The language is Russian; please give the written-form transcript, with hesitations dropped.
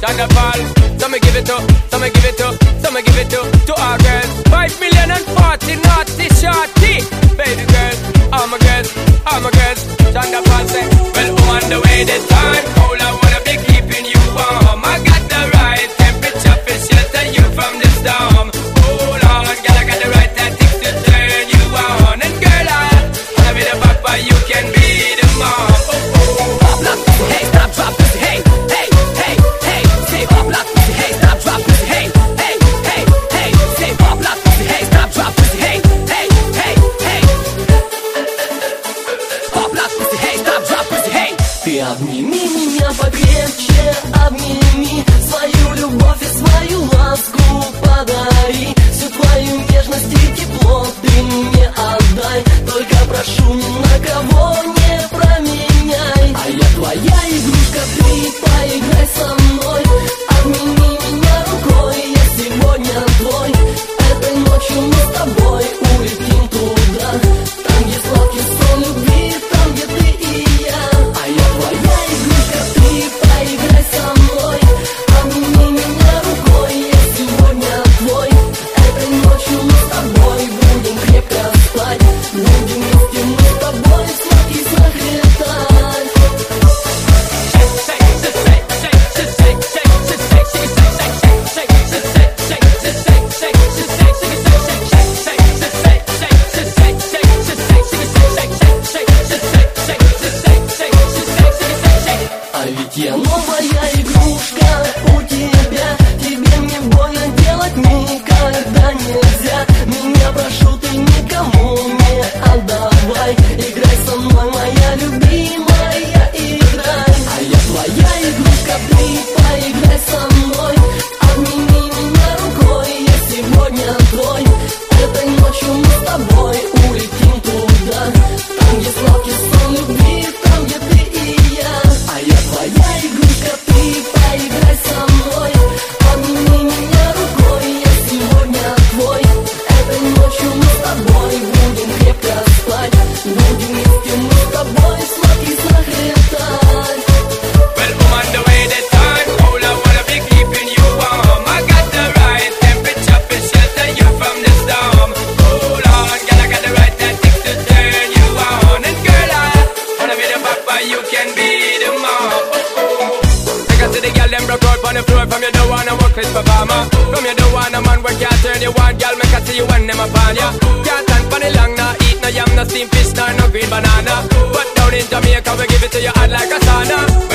Thunderfall. So me give it to, so me give it to, so me give it to our girls. 5 million and 40 naughty shorty. Baby girls, all my girls, all my girls. Thunderfall say, well, I'm on the way this time. All I wanna be keeping you warm. I got the right temperature for shelter you from the storm. Hold on, girl, I got the right tactics to turn you on. And girl, I wanna be the papa, you can be the mom. Pop lock, hey, stop, drop, pussy, hey, hey, hey, hey. Say pop lock, pussy, hey, stop, drop, pussy, hey, hey, hey, hey. Say pop lock, pussy, hey, stop, drop, pussy, hey, hey, hey, hey. Pop lock, pussy, hey, stop, drop, pussy, hey. Ты обними меня покрепче, обними свою любовь и свою ласку подари. Всю твою нежность и тепло ты мне отдай. Только прошу, ни на кого не променяй. А я твоя игрушка, ты поиграй со мной. Обними меня рукой, я сегодня твой. Этой ночью мы с тобой улетим туда, там, где сладкий сон любви, там, где ты и я. А я твоя игрушка, ты поиграй со мной. Обними меня рукой, я сегодня твой. Этой ночью мы с тобой будем крепко спать. Будем вместе мы с тобой сладкий сон летать. А ведь я новая игрушка у тебя. Тебе мне больно делать никогда нельзя. Меня прошу, ты никому не отдавай. Играй со мной, моя любимая, играй. А я твоя игрушка, ты поиграй со мной. Обними меня рукой, я сегодня твой. Этой ночью мы с тобой улетим туда, там, где сладкий сон любви, там, где ты и я. А я твоя игрушка, ты поиграй со мной. Обними меня рукой, я сегодня твой. Этой ночью мы с тобой будем крепко спать. Будем вместе мы с тобой сладкий сон летать. Well, I'm on the way this time. All I wanna be keeping you warm. I got the right temperature for shelter you from the storm. Hold on, girl, I got the right tactics to turn you on. And girl, I wanna be the papa, you can be the mom. I can see the girl them broke out on the floor. From you don't wanna work with performer. From you don't wanna man work can't turn you on. Girl, make I see you when them upon ya. Can't stand for the long, nah eat no yam, no steamed fish, nor no green banana. But down in Jamaica we give it to you hot like a sauna.